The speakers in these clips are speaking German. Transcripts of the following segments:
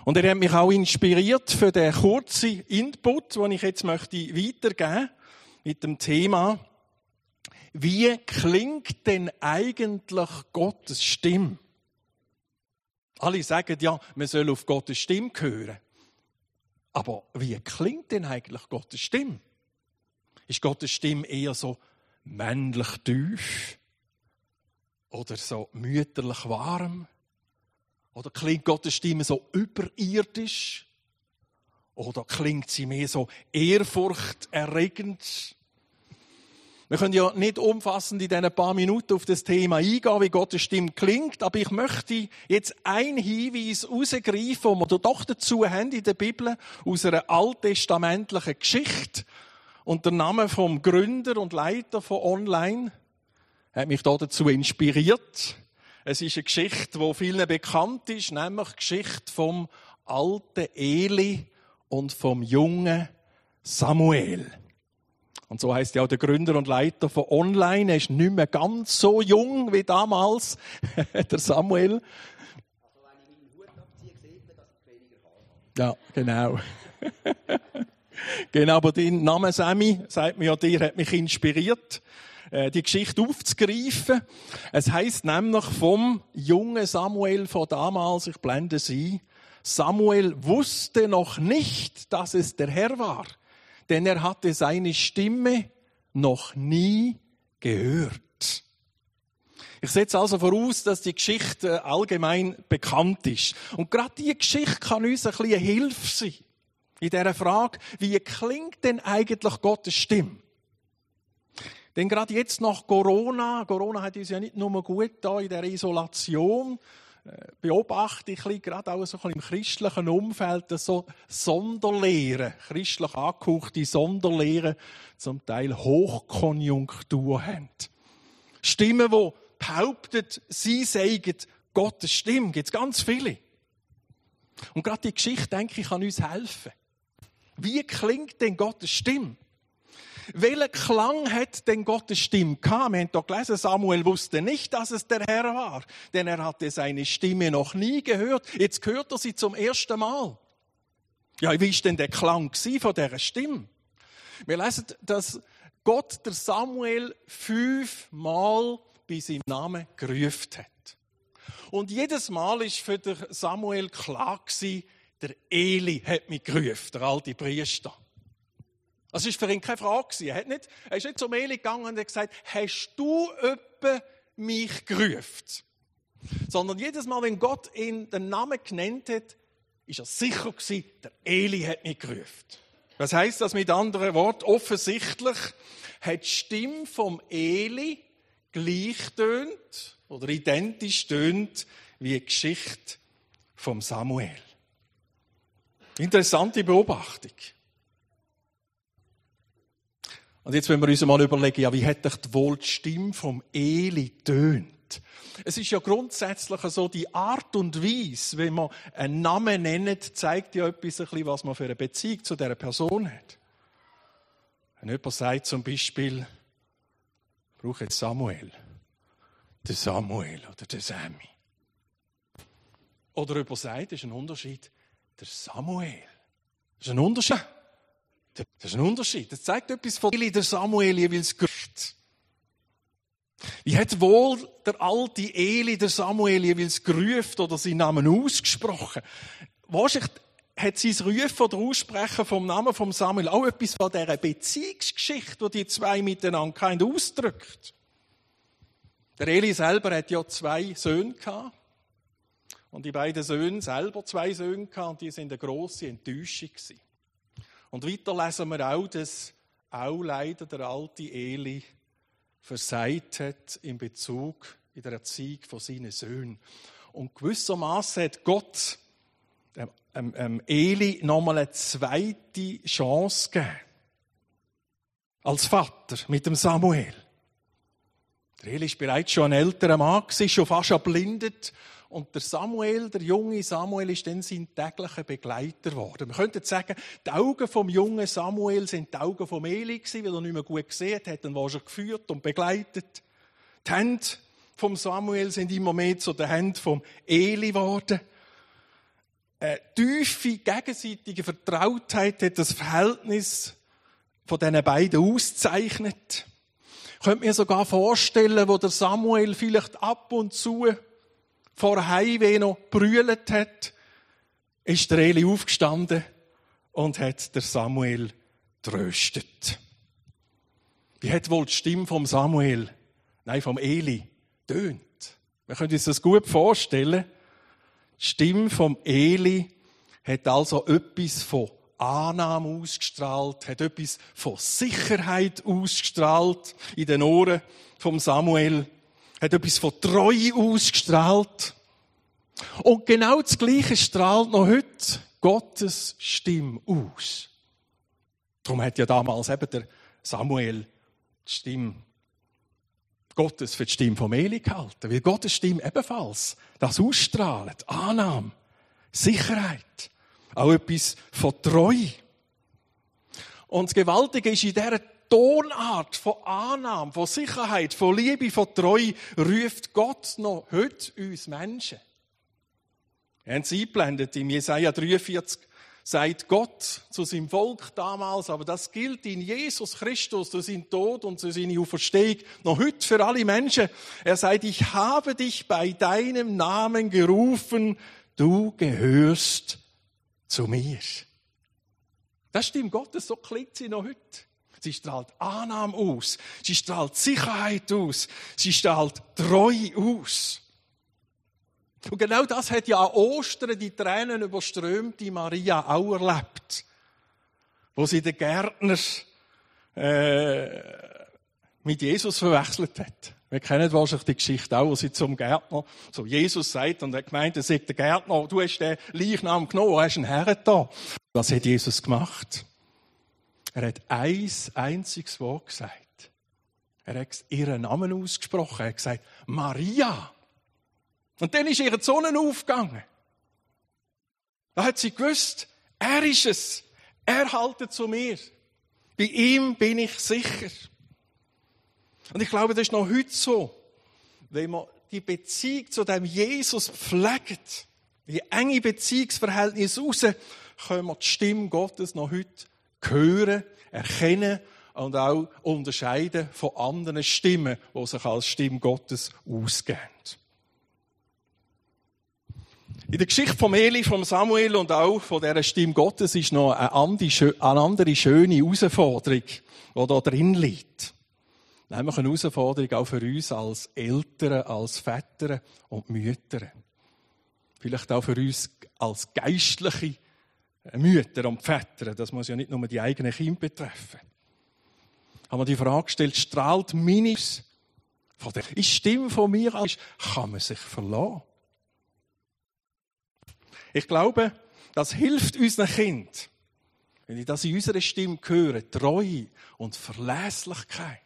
Und er hat mich auch inspiriert für den kurzen Input, den ich jetzt weitergeben möchte, mit dem Thema, wie klingt denn eigentlich Gottes Stimme? Alle sagen ja, man soll auf Gottes Stimme hören. Aber wie klingt denn eigentlich Gottes Stimme? Ist Gottes Stimme eher so männlich tief? Oder so mütterlich warm? Oder klingt Gottes Stimme so überirdisch? Oder klingt sie mehr so ehrfurchterregend? Wir können ja nicht umfassend in diesen paar Minuten auf das Thema eingehen, wie Gottes Stimme klingt, aber ich möchte jetzt einen Hinweis herausgreifen, den wir doch dazu haben in der Bibel, aus einer alttestamentlichen Geschichte. Und der Name vom Gründer und Leiter von Online hat mich dazu inspiriert. Es ist eine Geschichte, die vielen bekannt ist, nämlich die Geschichte vom alten Eli und vom jungen Samuel. Und so heisst ja auch der Gründer und Leiter von Online. Er ist nicht mehr ganz so jung wie damals, der Samuel. Also wenn ich meinen Hut abziehe, sieht man, dass ich weniger Haare habe. Ja, genau. Genau, aber dein Name Sammy, sagt mir ja, dir hat mich inspiriert, die Geschichte aufzugreifen. Es heisst nämlich vom jungen Samuel von damals, ich blende es ein, Samuel wusste noch nicht, dass es der Herr war. Denn er hatte seine Stimme noch nie gehört. Ich setze also voraus, dass die Geschichte allgemein bekannt ist. Und gerade diese Geschichte kann uns ein bisschen eine Hilfe sein. In dieser Frage, wie klingt denn eigentlich Gottes Stimme? Denn gerade jetzt nach Corona hat uns ja nicht nur gut da in der Isolation, beobachte ich gerade auch so ein bisschen im christlichen Umfeld, dass so Sonderlehren, christlich angehauchte Sonderlehren, zum Teil Hochkonjunktur haben. Stimmen, die behaupten, sie seien Gottes Stimme, gibt es ganz viele. Und gerade die Geschichte, denke ich, kann uns helfen. Wie klingt denn Gottes Stimme? Welchen Klang hat denn Gottes Stimme gehabt? Wir haben hier gelesen, Samuel wusste nicht, dass es der Herr war, denn er hatte seine Stimme noch nie gehört. Jetzt hört er sie zum ersten Mal. Ja, wie war denn der Klang von dieser Stimme? Wir lesen, dass Gott der Samuel 5-mal bei seinem Namen gerufen hat. Und jedes Mal war für den Samuel klar gewesen, der Eli hat mich gerufen, der alte Priester. Das war für ihn keine Frage. Er ist nicht zum Eli gegangen und hat gesagt, hast du öppe mich gerufen? Sondern jedes Mal, wenn Gott ihn den Namen genannt hat, ist er sicher gewesen, der Eli hat mich gerufen. Was heisst das mit anderen Worten? Offensichtlich hat die Stimme vom Eli gleich tönt oder identisch tönt wie die Geschichte vom Samuel. Interessante Beobachtung. Und jetzt wollen wir uns mal überlegen, ja, wie hat doch wohl die Stimme vom Eli tönt? Es ist ja grundsätzlich so, die Art und Weise, wenn man einen Namen nennt, zeigt ja etwas, was man für eine Beziehung zu dieser Person hat. Wenn jemand sagt zum Beispiel, ich brauche jetzt Samuel, der Samuel oder der Sammy. Oder jemand sagt, das ist ein Unterschied, der Samuel. Das ist ein Unterschied. Das ist ein Unterschied. Das zeigt etwas von Eli, der Samuel jeweils gerüft. Wie hat wohl der alte Eli, der Samuel jeweils gerufen oder seinen Namen ausgesprochen? Wahrscheinlich hat sein Rufen oder Aussprechen vom Namen von Samuel auch etwas von dieser Beziehungsgeschichte, die die zwei miteinander haben, ausdrückt. Der Eli selber hat ja 2 Söhne gehabt. Und die beiden Söhne selber 2 Söhne gehabt, und die sind eine grosse Enttäuschung gewesen. Und weiter lesen wir auch, dass auch leider der alte Eli versagt hat in Bezug in der Erziehung von seinen Söhnen. Und gewissermaßen hat Gott Eli nochmal eine zweite Chance gegeben. Als Vater mit dem Samuel. Der Eli war bereits schon ein älterer Mann, schon fast erblindet. Und der Samuel, der junge Samuel, ist dann sein täglicher Begleiter geworden. Man könnte sagen, die Augen vom jungen Samuel sind die Augen vom Eli gewesen, weil er nicht mehr gut gesehen hat, dann war er geführt und begleitet. Die Hände vom Samuel sind immer mehr zu den Händen vom Eli geworden. eine tiefe gegenseitige Vertrautheit hat das Verhältnis von diesen beiden auszeichnet. Ich könnte mir sogar vorstellen, wo der Samuel vielleicht ab und zu vor Heimweh noch brüllt hat, ist der Eli aufgestanden und hat der Samuel tröstet. Wie hat wohl die Stimme vom Eli tönt? Wir können uns das gut vorstellen. Die Stimme vom Eli hat also etwas von Annahme ausgestrahlt, hat etwas von Sicherheit ausgestrahlt in den Ohren vom Samuel, hat etwas von Treue ausgestrahlt. Und genau das Gleiche strahlt noch heute Gottes Stimme aus. Darum hat ja damals eben der Samuel die Stimme Gottes für die Stimme vom Eli gehalten, weil Gottes Stimme ebenfalls das ausstrahlt. Annahme, Sicherheit, auch etwas von Treue. Und das Gewaltige ist, in dieser Tonart von Annahme, von Sicherheit, von Liebe, von Treue, ruft Gott noch heute uns Menschen. Wir haben es eingeblendet, im Jesaja 43 sagt Gott zu seinem Volk damals, aber das gilt in Jesus Christus, durch seinen Tod und durch seine Auferstehung, noch heute für alle Menschen. Er sagt, ich habe dich bei deinem Namen gerufen, du gehörst zu mir. Das stimmt Gottes, so klingt sie noch heute. Sie strahlt Annahme aus, sie strahlt Sicherheit aus, sie strahlt Treue aus. Und genau das hat ja an Ostern die Tränen überströmte Maria auch erlebt, wo sie den Gärtner mit Jesus verwechselt hat. Wir kennen wahrscheinlich die Geschichte auch, wo sie zum Gärtner, zu Jesus sagt, und er gemeint, er sagt der Gärtner, du hast den Leichnam genommen, hast ihn hergetan. Was hat Jesus gemacht? Er hat ein einziges Wort gesagt. Er hat ihren Namen ausgesprochen. Er hat gesagt, Maria. Und dann ist ihr die Sonne aufgegangen. Da hat sie gewusst, er ist es. Er haltet zu mir. Bei ihm bin ich sicher. Und ich glaube, das ist noch heute so. Wenn man die Beziehung zu dem Jesus pflegt, die enge Beziehungsverhältnisse raus, können wir die Stimme Gottes noch heute hören, erkennen und auch unterscheiden von anderen Stimmen, die sich als Stimme Gottes ausgeben. In der Geschichte vom Eli, vom Samuel und auch von dieser Stimme Gottes ist noch eine andere schöne Herausforderung, die da drin liegt. Nämlich eine Herausforderung auch für uns als Eltern, als Väter und Mütter. Vielleicht auch für uns als geistliche Mütter und Väter. Das muss ja nicht nur die eigenen Kinder betreffen. Haben wir die Frage gestellt, strahlt meine von der Stimme von mir aus, kann man sich verlassen? Ich glaube, das hilft unseren Kindern, wenn ich das in unserer Stimme höre, Treue und Verlässlichkeit.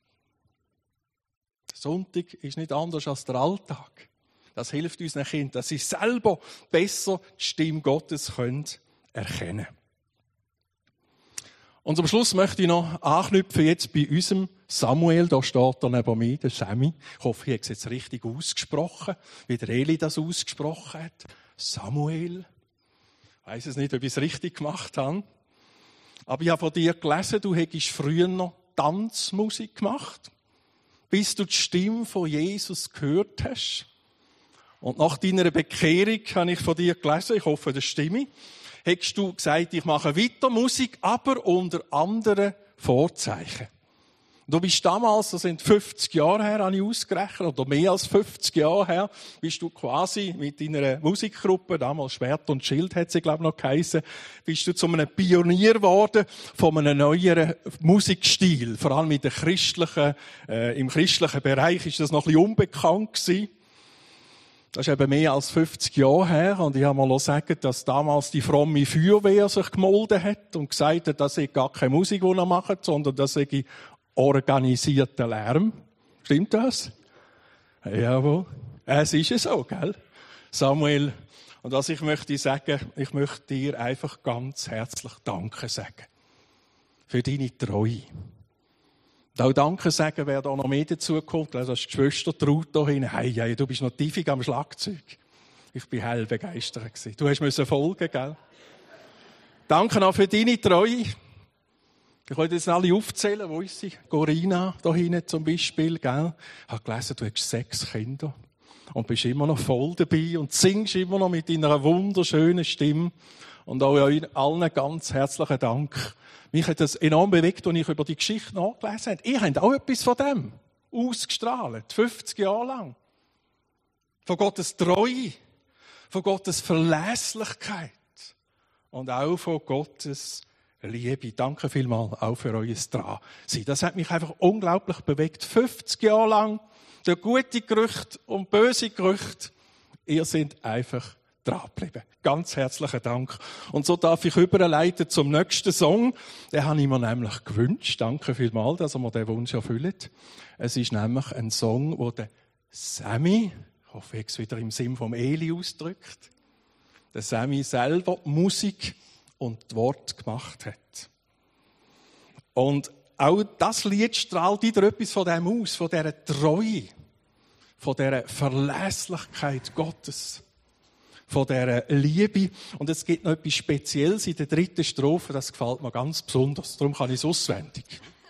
Der Sonntag ist nicht anders als der Alltag. Das hilft unseren Kindern, dass sie selber besser die Stimme Gottes erkennen können. Und zum Schluss möchte ich noch anknüpfen jetzt bei unserem Samuel, da steht er neben mir, der Sammy. Ich hoffe, ich habe es jetzt richtig ausgesprochen, wie der Eli das ausgesprochen hat. Samuel. Ich weiss es nicht, ob ich es richtig gemacht habe. Aber ich habe von dir gelesen, du hättest früher noch Tanzmusik gemacht, bis du die Stimme von Jesus gehört hast. Und nach deiner Bekehrung habe ich von dir gelesen, ich hoffe, das stimmt, hättest du gesagt, ich mache weiter Musik, aber unter anderen Vorzeichen. Du bist damals, das sind 50 Jahre her, habe ich ausgerechnet, oder mehr als 50 Jahre her, bist du quasi mit deiner Musikgruppe, damals Schwert und Schild hat sie, glaube ich, noch geheissen, bist du zu einem Pionier geworden von einem neueren Musikstil. Vor allem im christlichen Bereich ist das noch ein bisschen unbekannt gewesen. Das ist eben mehr als 50 Jahre her, und ich habe mal sagen, dass damals die fromme Feuerwehr sich gemolden hat und gesagt hat, das sei gar keine Musik, die er macht, sondern das sei organisierter Lärm. Stimmt das? Jawohl. Es ist so, gell? Samuel. Und was ich möchte sagen, ich möchte dir einfach ganz herzlich Danke sagen. Für deine Treue. Und auch Danke sagen, wer da noch mehr dazukommt. Also, die Schwester traut da hin. Hey, du bist noch tiefig am Schlagzeug. Ich war hell begeistert. Du musst folgen, gell? Danke auch für deine Treue. Ich wollte jetzt alle aufzählen, wo ist sie? Corinna, da hinten zum Beispiel, gell? Ich habe gelesen, du hast 6 Kinder. Und bist immer noch voll dabei und singst immer noch mit deiner wunderschönen Stimme. Und auch euch allen ganz herzlichen Dank. Mich hat das enorm bewegt, als ich über die Geschichte nachgelesen habe. Ihr habt auch etwas von dem ausgestrahlt, 50 Jahre lang. Von Gottes Treue, von Gottes Verlässlichkeit und auch von Gottes Liebe. Danke vielmals auch für euer Dransein. Das hat mich einfach unglaublich bewegt. 50 Jahre lang, der gute Gerüchte und böse Gerüchte, ihr seid einfach dran geblieben. Ganz herzlichen Dank. Und so darf ich überleiten zum nächsten Song. Den habe ich mir nämlich gewünscht. Danke vielmals, dass ihr mir diesen Wunsch erfüllt. Es ist nämlich ein Song, wo der Sammy, ich hoffe, ich es wieder im Sinn vom Eli ausdrückt, der Sammy selber die Musik und die Worte gemacht hat. Und auch das Lied strahlt wieder etwas von dem aus, von dieser Treue, von dieser Verlässlichkeit Gottes, von dieser Liebe. Und es gibt noch etwas Spezielles in der 3. Strophe, das gefällt mir ganz besonders. Darum kann ich es auswendig.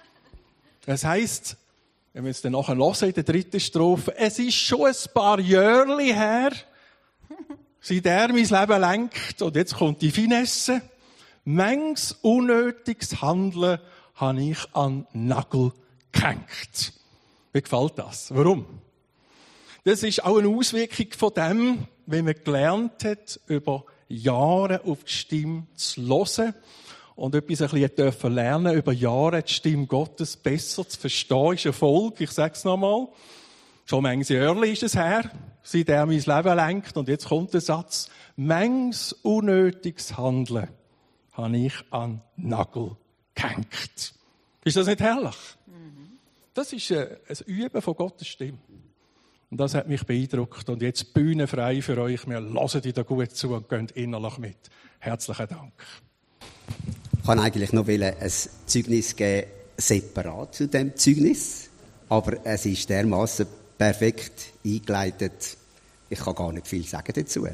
Es heisst, wenn wir es dann nachher hören in der 3. Strophe, es ist schon ein paar Jahre her, seit er mein Leben lenkt. Und jetzt kommt die Finesse. Manches unnötiges Handeln habe ich an den Nagel gehängt. Wie gefällt das? Warum? Das ist auch eine Auswirkung von dem, wenn man gelernt hat, über Jahre auf die Stimme zu hören und etwas ein bisschen dürfen lernen, über Jahre die Stimme Gottes besser zu verstehen, ist Erfolg. Ich sage es nochmal. Schon manches Jahre ist es her, seit er mein Leben lenkt. Und jetzt kommt der Satz, manches unnötiges Handeln habe ich an den Nagel gehängt. Ist das nicht herrlich? Das ist ein Üben von Gottes Stimme. Und das hat mich beeindruckt. Und jetzt Bühne frei für euch. Wir hören dir gut zu und gehen innerlich mit. Herzlichen Dank. Ich kann eigentlich noch ein Zeugnis geben, separat zu dem Zeugnis. Aber es ist dermassen perfekt eingeleitet. Ich kann gar nicht viel sagen dazu.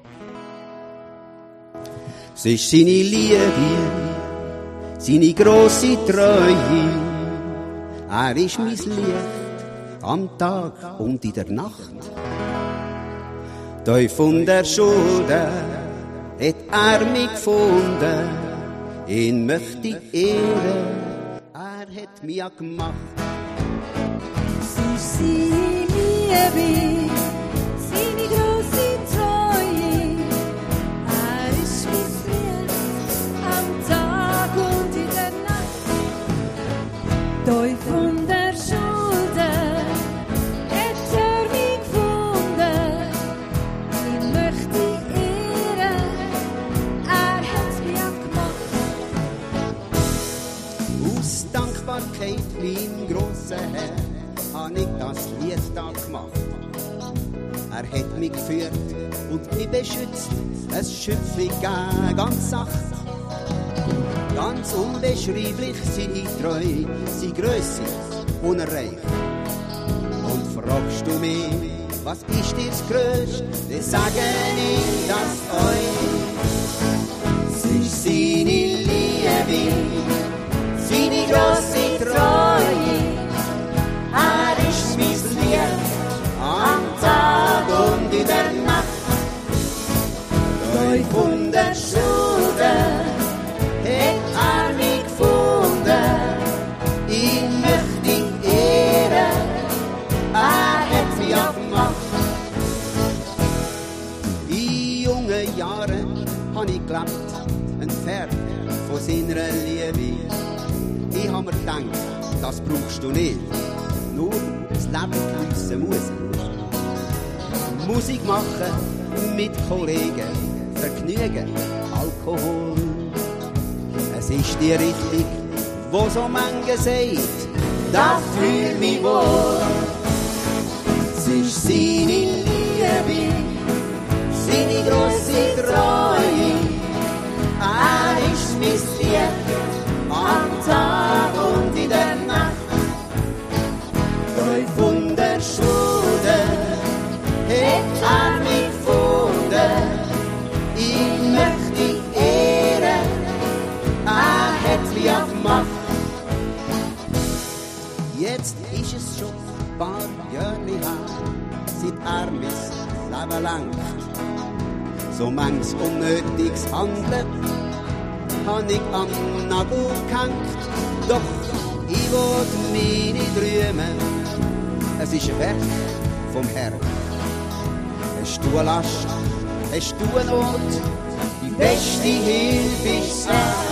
Es ist seine Liebe, seine grosse Treue. Er ist mein Licht am Tag und in der Nacht. Tief von der Schulden hat er mich gefunden. Ihn möchte ich ehren, er hat mich gemacht. Es ist seine Liebe, seine grosse Treue. Er ist mein Licht am Tag und in der Nacht. Tief von der Schulden hat er mich gefunden. Ihn möchte ich ehren, er hat mich gemacht. Aus Dankbarkeit meinem grossen Herrn habe ich das Lied da gemacht. Er hat mich geführt und mich beschützt, es Schützli gegeben, ganz sacht. Ganz unbeschreiblich seine Treue, seine Grösse, unerreicht. Und fragst du mich, was ist dir das Größte, dann sage ich das euch. Es ist seine Liebe, seine grosse Treue. Er ist mein Licht am Tag und in der Nacht. Tief von der Schulden hat er mich gefunden. Ihn möchte ich ehren, er hat mich gemacht. In jungen Jahren habe ich gelebt, entfernt von seiner Liebe. Ich habe mir gedacht, das brauchst du nicht. Nur das Leben geniessen muss. Musik machen mit Kollegen, Vergnügen, Alkohol. Es ist die Richtung, wo so manche sagt, da fühl mich wohl. Es ist seine Liebe, seine grosse Treue. Er ist mein Licht am Tag und in der Nacht. Tief von der Schulden hat er mich gefunden. Leben lenkt. So manches unnötiges Handeln hab ich am Nagel gehängt. Doch ich will meine Träume, es ist ein Werk vom Herrn. Hast du eine Last, hast du eine Not, die beste Hilfe ist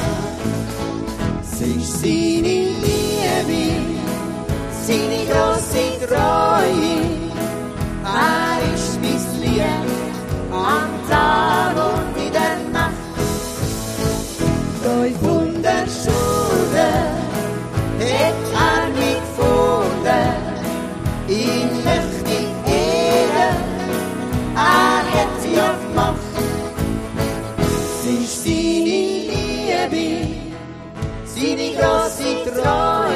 es ist seine Liebe, seine grosse Treue. Er ist mein Licht am Tag und in der Nacht. Durch Wunderschule hat er mich gefunden. Ihn möchte ich ehren, er hat sie ja gemacht. Es ist seine Liebe, seine grosse Treue.